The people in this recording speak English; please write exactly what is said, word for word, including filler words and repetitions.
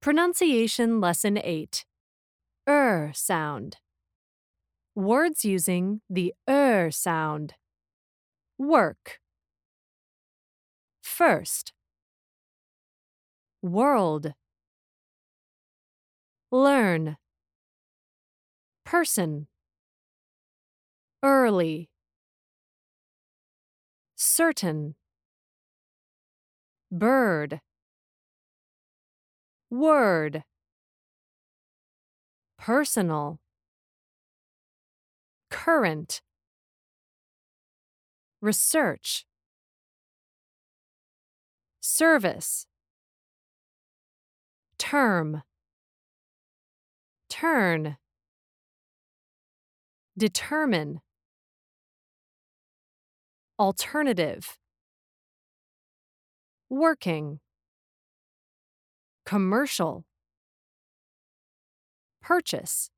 Pronunciation Lesson eight. Er sound. Words using the er sound. Work. First. World. Learn. Person. Early. Certain. Bird. Word. Personal. Current. Research. Service. Term. Turn. Determine. Alternative. Working. Commercial. Purchase.